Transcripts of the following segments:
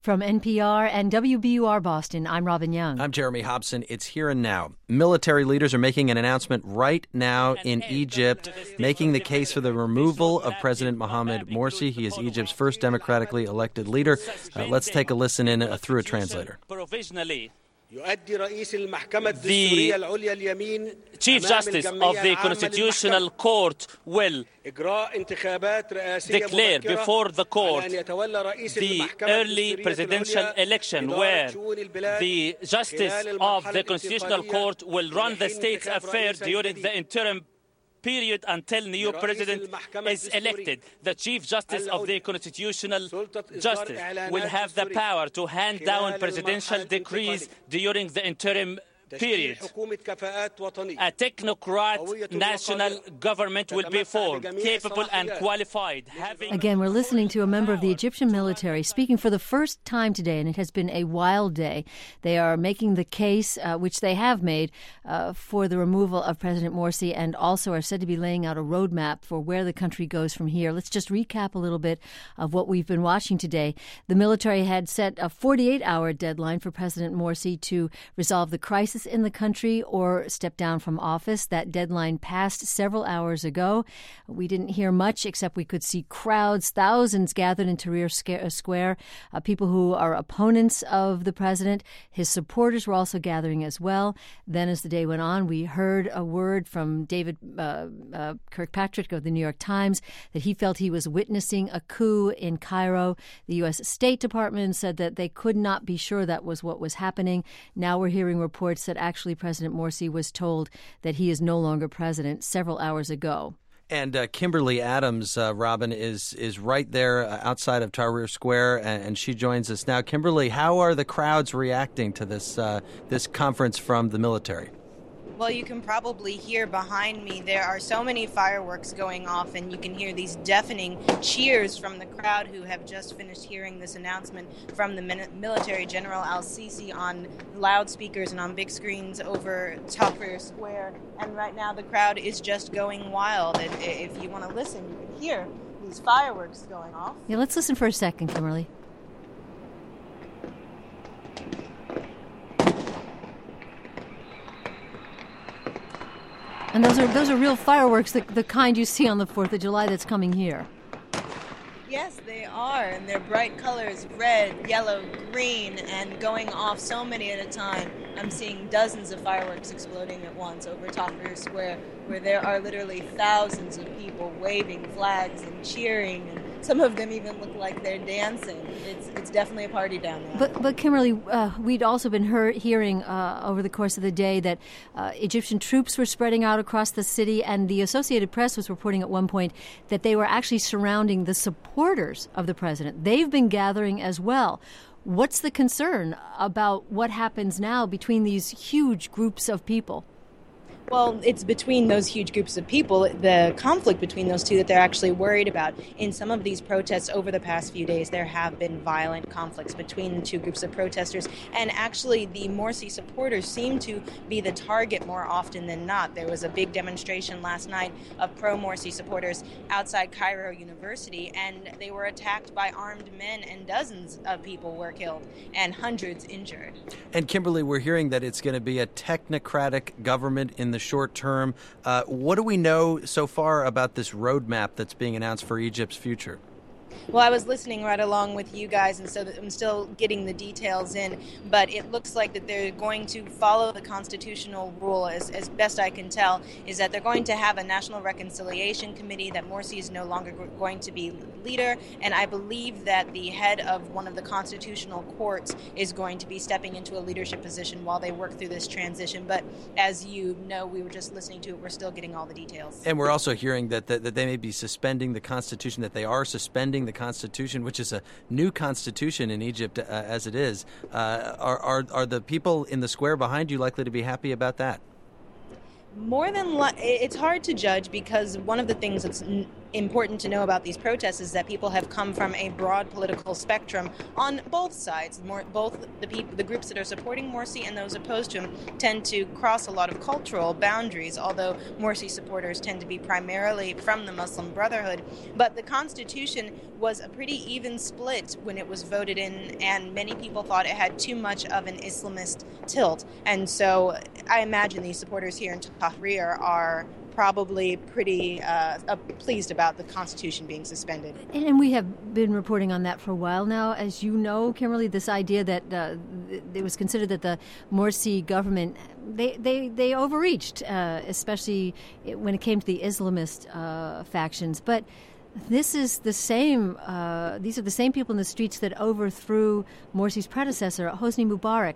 From NPR and WBUR Boston, I'm Robin Young. I'm Jeremy Hobson. It's here and now. Military leaders are making an announcement right now in Egypt, making the case for the removal of President Mohamed Morsi. He is Egypt's first democratically elected leader. Let's take a listen in through a translator. The Chief Justice of the Constitutional Court will declare before the court the early presidential election where the Justice of the Constitutional Court will run the state's affairs during the interim period until new president is elected. The Chief Justice of the Constitutional Justice will have the power to hand down presidential decrees during the interim period. A technocrat national government will be formed, capable and qualified. Again, we're listening to a member of the Egyptian military speaking for the first time today, and it has been a wild day. They are making the case, which they have made, for the removal of President Morsi, and also are said to be laying out a roadmap for where the country goes from here. Let's just recap a little bit of what we've been watching today. The military had set a 48-hour deadline for President Morsi to resolve the crisis in the country or step down from office. That deadline passed several hours ago. We didn't hear much, except we could see crowds, thousands gathered in Tahrir Square, people who are opponents of the president. His supporters were also gathering as well. Then as the day went on, we heard a word from David Kirkpatrick of the New York Times that he felt he was witnessing a coup in Cairo. The U.S. State Department said that they could not be sure that was what was happening. Now we're hearing reports that actually President Morsi was told that he is no longer president several hours ago. And Kimberly Adams, Robin, is right there outside of Tahrir Square, and she joins us now. Kimberly, how are the crowds reacting to this conference from the military? Well, you can probably hear behind me there are so many fireworks going off, and you can hear these deafening cheers from the crowd who have just finished hearing this announcement from the military General al-Sisi on loudspeakers and on big screens over Tahrir Square. And right now the crowd is just going wild. And if you want to listen, you can hear these fireworks going off. Yeah, let's listen for a second, Kimberly. And those are real fireworks, the kind you see on the 4th of July that's coming here. Yes, they are, and they're bright colors, red, yellow, green, and going off so many at a time. I'm seeing dozens of fireworks exploding at once over Tahrir Square, where there are literally thousands of people waving flags and cheering, and some of them even look like they're dancing. It's definitely a party down there. But Kimberly, we'd also been hearing over the course of the day that Egyptian troops were spreading out across the city, and the Associated Press was reporting at one point that they were actually surrounding the supporters of the president. They've been gathering as well. What's the concern about what happens now between these huge groups of people? Well, it's between those huge groups of people, the conflict between those two that they're actually worried about. In some of these protests over the past few days, there have been violent conflicts between the two groups of protesters. And actually, the Morsi supporters seem to be the target more often than not. There was a big demonstration last night of pro-Morsi supporters outside Cairo University, and they were attacked by armed men, and dozens of people were killed and hundreds injured. And Kimberly, we're hearing that it's going to be a technocratic government in the short term. What do we know so far about this roadmap that's being announced for Egypt's future? Well, I was listening right along with you guys, and so I'm still getting the details in, but it looks like that they're going to follow the constitutional rule, as best I can tell, is that they're going to have a National Reconciliation Committee, that Morsi is no longer going to be leader, and I believe that the head of one of the constitutional courts is going to be stepping into a leadership position while they work through this transition. But as you know, we were just listening to it, we're still getting all the details. And we're also hearing that they may be suspending the Constitution, that they are suspending the Constitution, which is a new constitution in Egypt as it is. Are the people in the square behind you likely to be happy about that? More than it's hard to judge, because one of the things that's important to know about these protests is that people have come from a broad political spectrum on both sides. Both the groups that are supporting Morsi and those opposed to him tend to cross a lot of cultural boundaries, although Morsi supporters tend to be primarily from the Muslim Brotherhood. But the Constitution was a pretty even split when it was voted in, and many people thought it had too much of an Islamist tilt. And so I imagine these supporters here in Tahrir are probably pretty pleased about the Constitution being suspended. And we have been reporting on that for a while now. As you know, Kimberly, this idea that it was considered that the Morsi government, they overreached, especially when it came to the Islamist factions. But this is the same. These are the same people in the streets that overthrew Morsi's predecessor, Hosni Mubarak.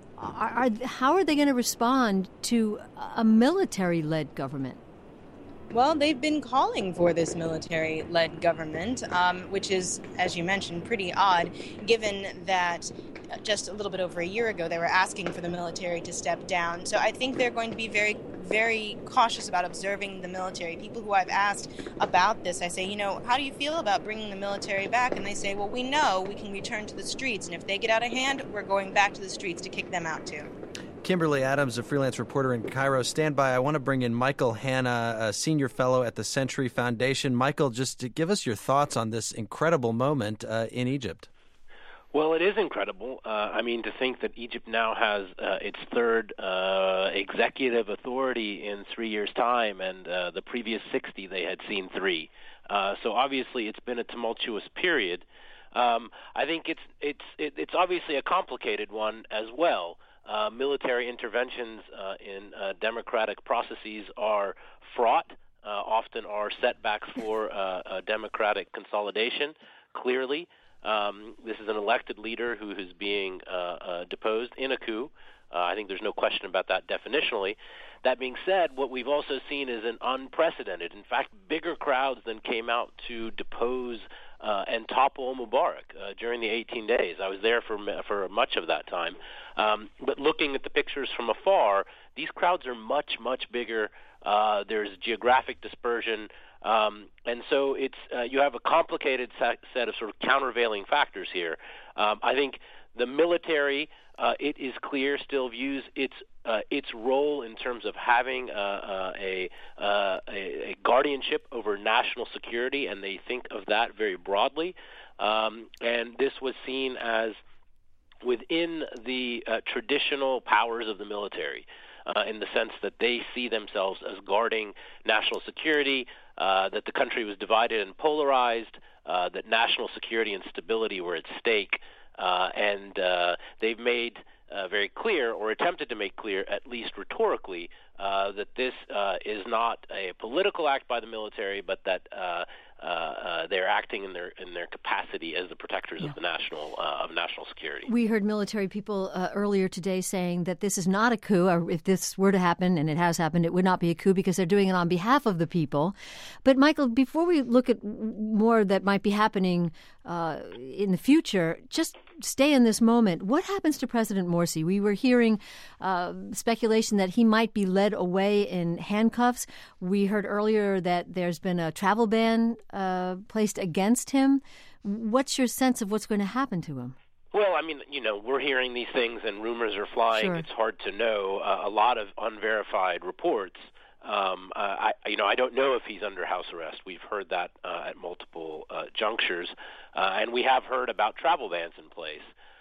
How are they going to respond to a military-led government? Well, they've been calling for this military-led government, which is, as you mentioned, pretty odd, given that just a little bit over a year ago they were asking for the military to step down. So I think they're going to be very, very cautious about observing the military. People who I've asked about this, I say, how do you feel about bringing the military back? And they say, well, we know we can return to the streets, and if they get out of hand, we're going back to the streets to kick them out too. Kimberly Adams, a freelance reporter in Cairo. Stand by. I want to bring in Michael Hanna, a senior fellow at the Century Foundation. Michael, just to give us your thoughts on this incredible moment in Egypt. Well, it is incredible. To think that Egypt now has its third executive authority in 3 years' time, and the previous 60 they had seen 3. So obviously it's been a tumultuous period. I think it's obviously a complicated one as well. Military interventions in democratic processes are fraught, often are setbacks for democratic consolidation, clearly. This is an elected leader who is being deposed in a coup. I think there's no question about that definitionally. That being said, what we've also seen is an unprecedented, in fact, bigger crowds than came out to depose and topple Mubarak during the 18 days. I was there for much of that time. But looking at the pictures from afar, these crowds are much, much bigger. There's geographic dispersion. And so it's you have a complicated set of sort of countervailing factors here. I think the military, it is clear, still views its role in terms of having a guardianship over national security, and they think of that very broadly. And this was seen as within the traditional powers of the military, in the sense that they see themselves as guarding national security, that the country was divided and polarized, that national security and stability were at stake, and they've made very clear, or attempted to make clear, at least rhetorically, that this is not a political act by the military, but that they're acting in their capacity as the protectors of the national security. We heard military people earlier today saying that this is not a coup. Or if this were to happen, and it has happened, it would not be a coup because they're doing it on behalf of the people. But Michael, before we look at more that might be happening in the future, just stay in this moment. What happens to President Morsi? We were hearing speculation that he might be led away in handcuffs. We heard earlier that there's been a travel ban placed against him. What's your sense of what's going to happen to him? Well, we're hearing these things and rumors are flying. Sure. It's hard to know. A lot of unverified reports. I don't know if he's under house arrest. We've heard that at multiple junctures, and we have heard about travel bans in place.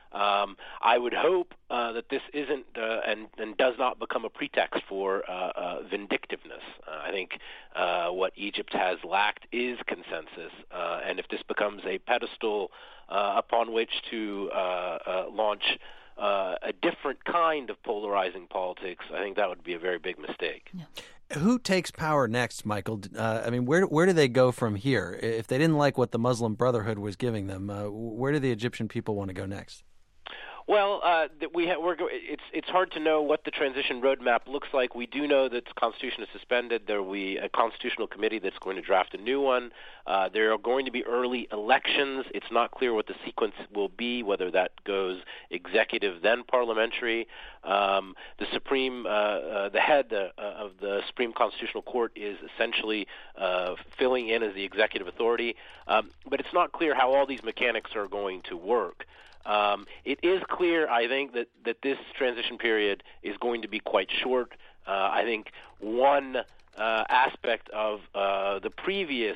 I would hope that this isn't and does not become a pretext for vindictiveness. I think what Egypt has lacked is consensus, and if this becomes a pedestal upon which to launch a different kind of polarizing politics, I think that would be a very big mistake. Yeah. Who takes power next, Michael? Where do they go from here? If they didn't like what the Muslim Brotherhood was giving them, where do the Egyptian people want to go next? Well, it's hard to know what the transition roadmap looks like. We do know that the Constitution is suspended. There will be a constitutional committee that's going to draft a new one. There are going to be early elections. It's not clear what the sequence will be, whether that goes executive then parliamentary. The Supreme, the head of the Supreme Constitutional Court is essentially filling in as the executive authority, but it's not clear how all these mechanics are going to work. It is clear, I think, that this transition period is going to be quite short. I think one aspect of the previous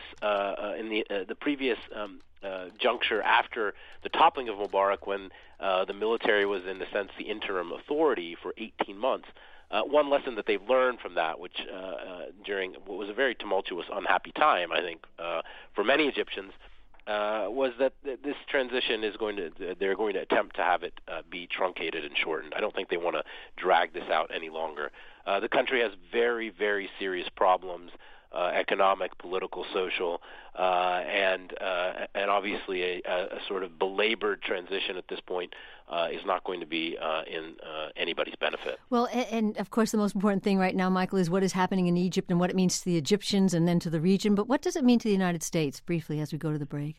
juncture after the toppling of Mubarak, when the military was in a sense the interim authority for 18 months. One lesson that they've learned from that, which during what was a very tumultuous, unhappy time, I think, for many Egyptians, was that this transition they're going to attempt to have it be truncated and shortened. I don't think they want to drag this out any longer. The country has very, very serious problems, economic, political, social, and obviously a sort of belabored transition at this point is not going to be in anybody's benefit. Well, and of course the most important thing right now, Michael, is what is happening in Egypt and what it means to the Egyptians and then to the region. But what does it mean to the United States, briefly, as we go to the break?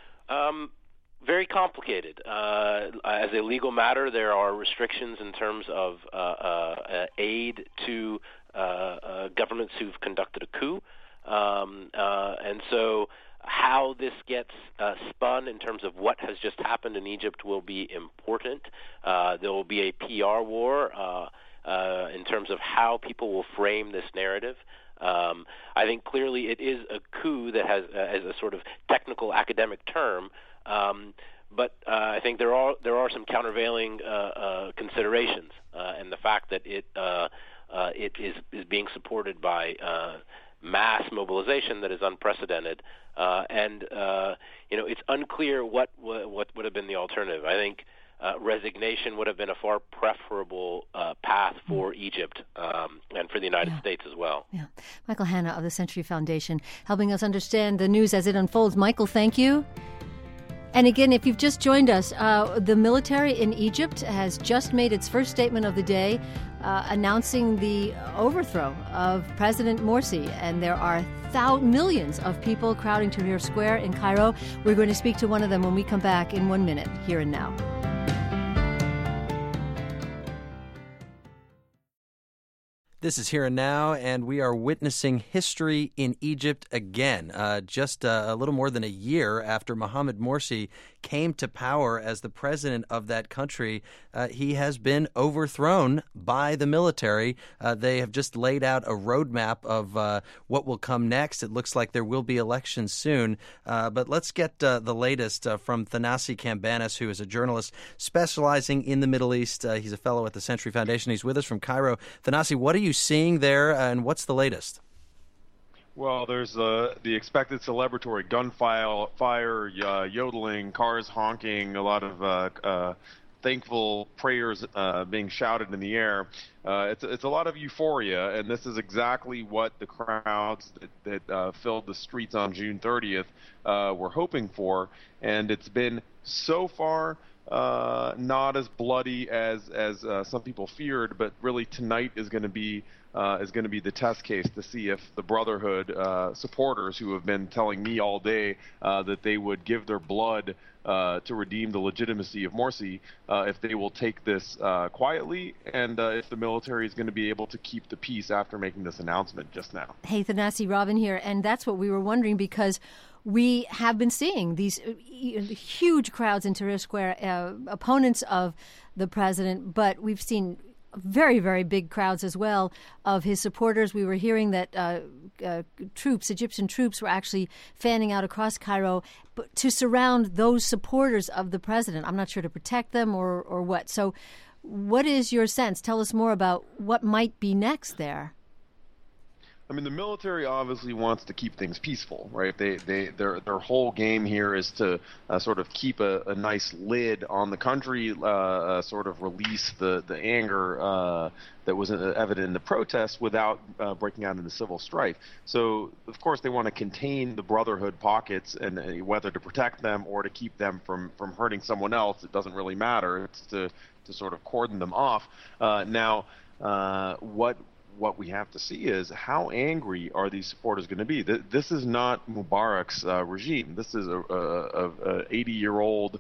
Very complicated. As a legal matter, there are restrictions in terms of aid to governments who've conducted a coup. And so how this gets spun in terms of what has just happened in Egypt will be important. There will be a PR war in terms of how people will frame this narrative. I think clearly it is a coup that has as a sort of technical academic term, but I think there are some countervailing considerations, and the fact that it is being supported by mass mobilization that is unprecedented, and it's unclear what would have been the alternative. I think resignation would have been a far preferable path for Egypt and for the United States as well. Yeah. Michael Hanna of the Century Foundation, helping us understand the news as it unfolds. Michael, thank you. And again, if you've just joined us, the military in Egypt has just made its first statement of the day, announcing the overthrow of President Morsi. And there are millions of people crowding Tahrir Square in Cairo. We're going to speak to one of them when we come back in 1 minute, Here and Now. This is Here and Now, and we are witnessing history in Egypt again. Just a little more than a year after Mohamed Morsi came to power as the president of that country, he has been overthrown by the military. They have just laid out a roadmap of what will come next. It looks like there will be elections soon. But let's get the latest from Thanasi Cambanis, who is a journalist specializing in the Middle East. He's a fellow at the Century Foundation. He's with us from Cairo. Thanasi, what are you seeing there, and what's the latest? Well, there's the expected celebratory gunfire, yodeling, cars honking, a lot of thankful prayers being shouted in the air. It's a lot of euphoria, and this is exactly what the crowds that filled the streets on June 30th were hoping for. And it's been so far not as bloody as some people feared, but really tonight is going to be the test case to see if the Brotherhood supporters, who have been telling me all day that they would give their blood to redeem the legitimacy of Morsi, if they will take this quietly, and if the military is going to be able to keep the peace after making this announcement just now. Hey, Thanasi, Robin here, and that's what we were wondering, because we have been seeing these huge crowds in Tahrir Square, opponents of the president, but we've seen very, very big crowds as well of his supporters. We were hearing that Egyptian troops were actually fanning out across Cairo to surround those supporters of the president. I'm not sure to protect them or what. So what is your sense? Tell us more about what might be next there. I mean, the military obviously wants to keep things peaceful, right? Their whole game here is to sort of keep a nice lid on the country, sort of release the anger that was evident in the protests without breaking out into civil strife. So, of course, they want to contain the Brotherhood pockets, and whether to protect them or to keep them from hurting someone else, it doesn't really matter. It's to sort of cordon them off. Now, what we have to see is how angry are these supporters going to be. This is not Mubarak's regime. This is a 80-year-old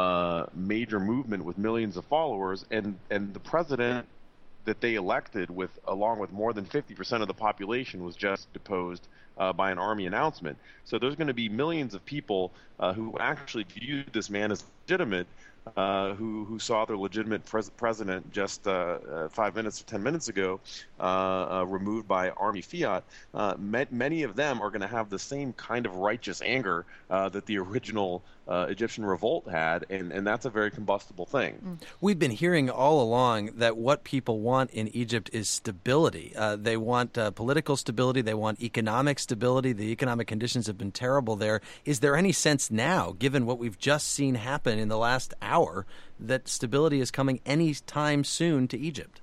major movement with millions of followers, and the president that they elected, along with more than 50% of the population, was just deposed by an army announcement. So there's going to be millions of people who actually viewed this man as legitimate, who saw their legitimate president just 5 minutes or 10 minutes ago removed by army fiat. Many of them are going to have the same kind of righteous anger that the original Egyptian revolt had, and that's a very combustible thing. We've been hearing all along that what people want in Egypt is stability. They want political stability. They want economic stability. The economic conditions have been terrible there. Is there any sense now, given what we've just seen happen in the last hour, that stability is coming any time soon to Egypt?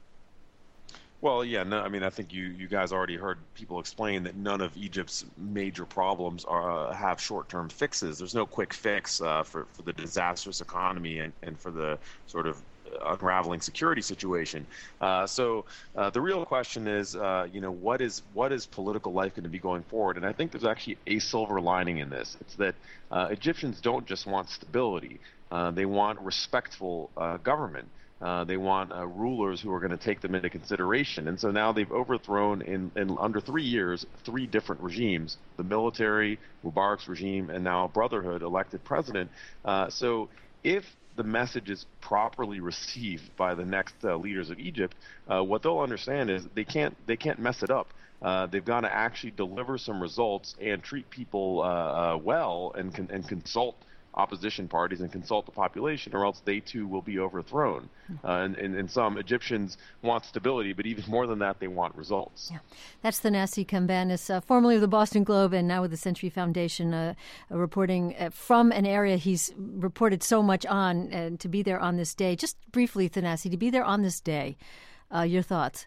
Well, yeah, no, I mean, I think you guys already heard people explain that none of Egypt's major problems have short-term fixes. There's no quick fix for the disastrous economy and for the sort of unraveling security situation. So the real question is, what is political life going to be going forward? And I think there's actually a silver lining in this. It's that Egyptians don't just want stability. They want respectful government. They want rulers who are going to take them into consideration. And so now they've overthrown, in under 3 years, 3 different regimes: the military, Mubarak's regime, and now a Brotherhood elected president. So if the message is properly received by the next leaders of Egypt, what they'll understand is they can't mess it up. They've got to actually deliver some results and treat people well, and consult opposition parties and consult the population, or else they too will be overthrown. And some Egyptians want stability, but even more than that, they want results. Yeah. That's Thanasi Cambanis, formerly of the Boston Globe and now with the Century Foundation, reporting from an area he's reported so much on, and to be there on this day. Just briefly, Thanasi, to be there on this day, your thoughts?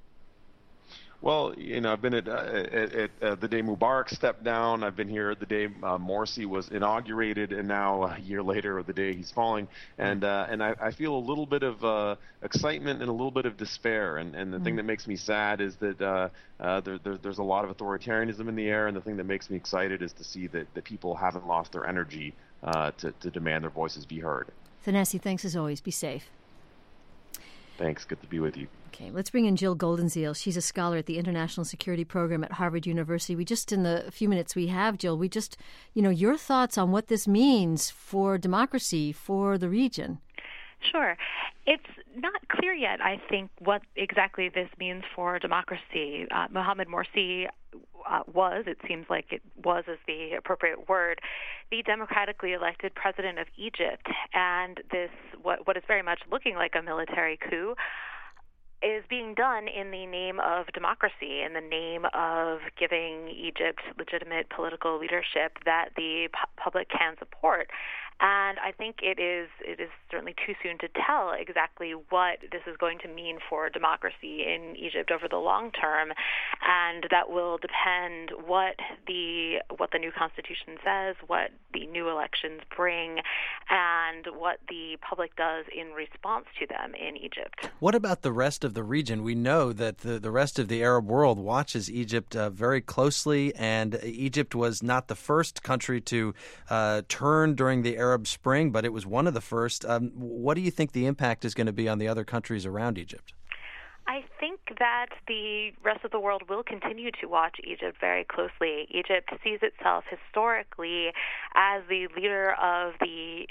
Well, I've been at the day Mubarak stepped down. I've been here the day Morsi was inaugurated, and now a year later, the day he's falling. And I feel a little bit of excitement and a little bit of despair. And the thing that makes me sad is that there's a lot of authoritarianism in the air. And the thing that makes me excited is to see that people haven't lost their energy to demand their voices be heard. Thanasi, thanks as always. Be safe. Thanks. Good to be with you. Okay, let's bring in Jill Goldenziel. She's a scholar at the International Security Program at Harvard University. In the few minutes we have, Jill, your thoughts on what this means for democracy, for the region. Sure. It's not clear yet, I think, what exactly this means for democracy. Mohamed Morsi it seems like it was is the appropriate word, the democratically elected president of Egypt. And this, what is very much looking like a military coup, is being done in the name of democracy, in the name of giving Egypt legitimate political leadership that the public can support. And I think it is certainly too soon to tell exactly what this is going to mean for democracy in Egypt over the long term, and that will depend what the new constitution says, what the new elections bring, and what the public does in response to them in Egypt. What about the rest of the region? We know that the rest of the Arab world watches Egypt very closely, and Egypt was not the first country to turn during the Arab Spring, but it was one of the first. What do you think the impact is going to be on the other countries around Egypt? I think that the rest of the world will continue to watch Egypt very closely. Egypt sees itself historically as the leader of the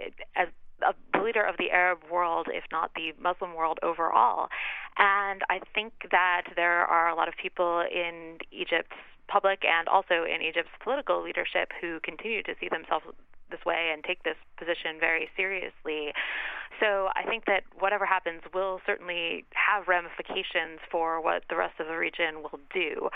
Arab world, if not the Muslim world overall. And I think that there are a lot of people in Egypt's public and also in Egypt's political leadership who continue to see themselves this way and take this position very seriously. So I think that whatever happens will certainly have ramifications for what the rest of the region will do.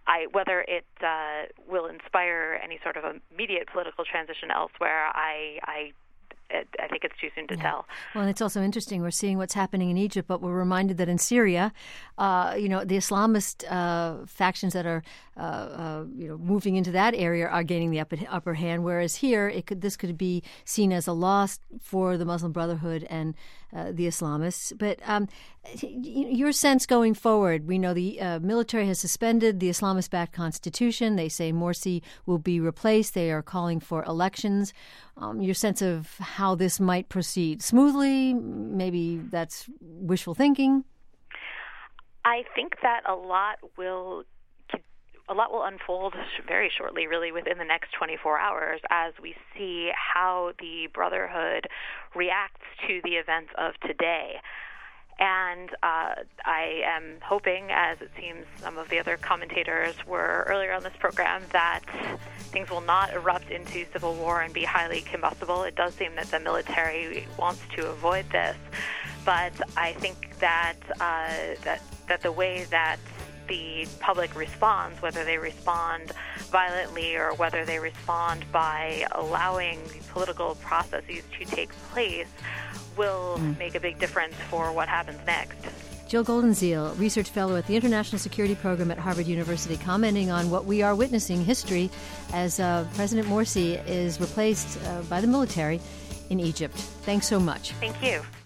whether it will inspire any sort of immediate political transition elsewhere, I think it's too soon to tell. Well, and it's also interesting. We're seeing what's happening in Egypt, but we're reminded that in Syria, the Islamist factions that are, moving into that area are gaining the upper hand. Whereas here, this could be seen as a loss for the Muslim Brotherhood and the Islamists. But your sense going forward, we know the military has suspended the Islamist-backed constitution. They say Morsi will be replaced. They are calling for elections. Your sense of how this might proceed smoothly, maybe that's wishful thinking? I think that a lot will unfold very shortly, really within the next 24 hours, as we see how the Brotherhood reacts to the events of today. And I am hoping, as it seems some of the other commentators were earlier on this program, that things will not erupt into civil war and be highly combustible. It does seem that the military wants to avoid this, but I think that that the way that the public responds, whether they respond violently or whether they respond by allowing political processes to take place, will make a big difference for what happens next. Jill Goldenziel, research fellow at the International Security Program at Harvard University, commenting on what we are witnessing, history, as President Morsi is replaced by the military in Egypt. Thanks so much. Thank you.